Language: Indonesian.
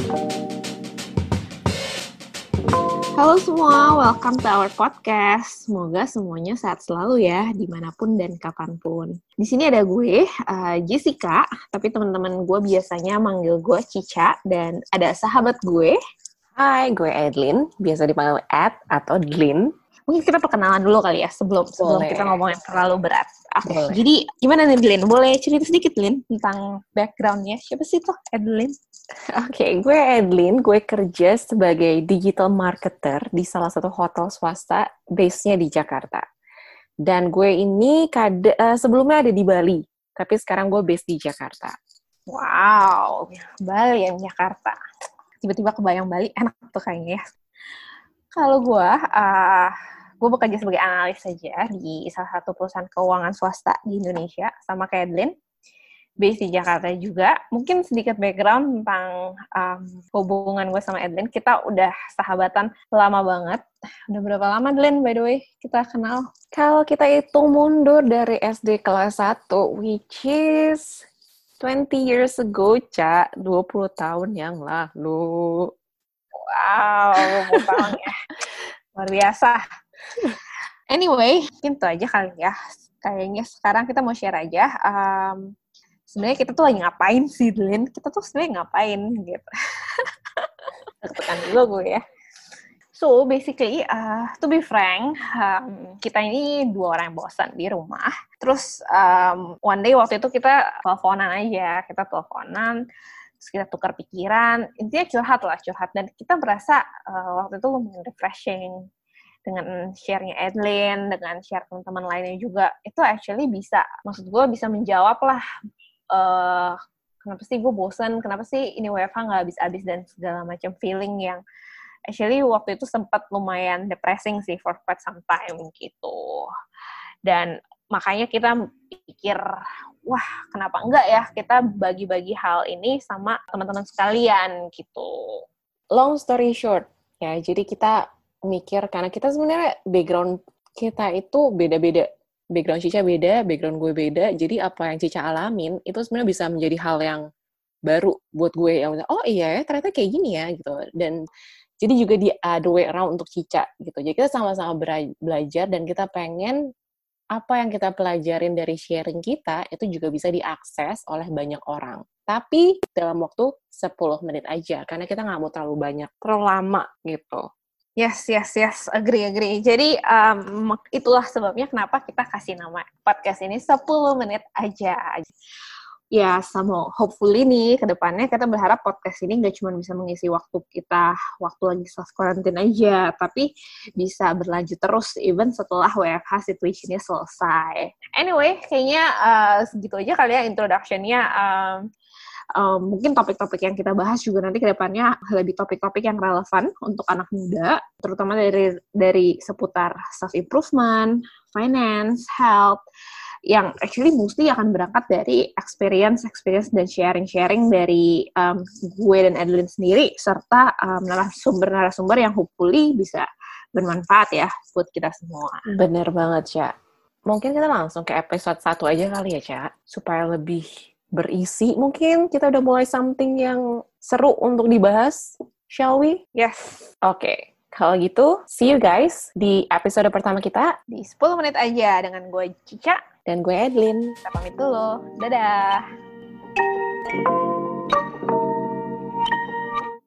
Halo semua, welcome to our podcast. Semoga semuanya sehat selalu ya, dimanapun dan kapanpun. Di sini ada gue, Jessica, tapi teman-teman gue biasanya manggil gue Cica, dan ada sahabat gue. Hai, gue Edlin, biasa dipanggil Ed atau Dlin. Mungkin kita perkenalan dulu kali ya, sebelum kita ngomongin terlalu berat. Boleh. Jadi gimana nih Dlin? Boleh cerita sedikit Dlin tentang background-nya? Siapa sih tuh Edlin? Oke, gue Edlin, gue kerja sebagai digital marketer di salah satu hotel swasta, base-nya di Jakarta. Dan gue ini sebelumnya ada di Bali, tapi sekarang gue base di Jakarta. Wow, Bali yang Jakarta. Tiba-tiba kebayang Bali, enak tuh kayaknya ya. Kalau gue bekerja sebagai analis saja di salah satu perusahaan keuangan swasta di Indonesia, sama kayak Edlin. Base di Jakarta juga. Mungkin sedikit background tentang hubungan gue sama Edlin. Kita udah sahabatan lama banget. Udah berapa lama, Edlin, by the way, kita kenal? Kalau kita hitung mundur dari SD kelas 1, which is 20 years ago, Ca. 20 tahun yang lalu. Wow, 20 tahun ya. Luar biasa. Anyway, mungkin itu aja kali ya. Kayaknya sekarang kita mau share aja. Sebenarnya kita tuh lagi ngapain sih, Dlin? Kita tuh sebenarnya ngapain, gitu. Tekan dulu gue ya. So, basically, to be frank, kita ini dua orang yang bosan di rumah. Terus, one day waktu itu kita teleponan aja. Kita teleponan, terus kita tukar pikiran. Intinya curhat. Dan kita berasa waktu itu lumayan refreshing. Dengan share-nya Edlin, dengan share teman-teman lainnya juga. Itu actually bisa, maksud gue bisa menjawab lah, kenapa sih gue bosan, kenapa sih ini WFH nggak habis-habis dan segala macam feeling yang actually waktu itu sempat lumayan depressing sih for quite some time gitu. Dan makanya kita pikir, wah kenapa enggak ya kita bagi-bagi hal ini sama teman-teman sekalian gitu. Long story short, ya jadi kita mikir, karena kita sebenarnya background kita itu beda-beda. Background Cica beda, background gue beda, jadi apa yang Cica alamin, itu sebenarnya bisa menjadi hal yang baru buat gue, yang oh iya ya, ternyata kayak gini ya, gitu. Dan jadi juga di the way around untuk Cica, gitu. Jadi kita sama-sama belajar, dan kita pengen apa yang kita pelajarin dari sharing kita, itu juga bisa diakses oleh banyak orang. Tapi dalam waktu 10 menit aja, karena kita nggak mau terlalu banyak, terlalu lama, gitu. Yes, agree. Jadi, itulah sebabnya kenapa kita kasih nama podcast ini 10 menit aja. Ya, hopefully nih, ke depannya kita berharap podcast ini nggak cuma bisa mengisi waktu kita, waktu lagi self-quarantine aja, tapi bisa berlanjut terus, even setelah WFH situation-nya selesai. Anyway, kayaknya segitu aja kali ya introduction-nya. Mungkin topik-topik yang kita bahas juga nanti ke depannya lebih topik-topik yang relevan untuk anak muda, terutama dari seputar self-improvement, finance, health, yang actually mostly akan berangkat dari experience dan sharing dari gue dan Edlin sendiri, serta narasumber yang hopefully bisa bermanfaat ya buat kita semua. Bener banget, Ca. Mungkin kita langsung ke episode 1 aja kali ya, Ca, supaya lebih berisi. Mungkin kita udah mulai something yang seru untuk dibahas, shall we? Yes. Oke, kalau gitu, see you guys di episode pertama kita. Di 10 menit aja dengan gue Cica. Dan gue Edlin. Kita pamit dulu. Dadah!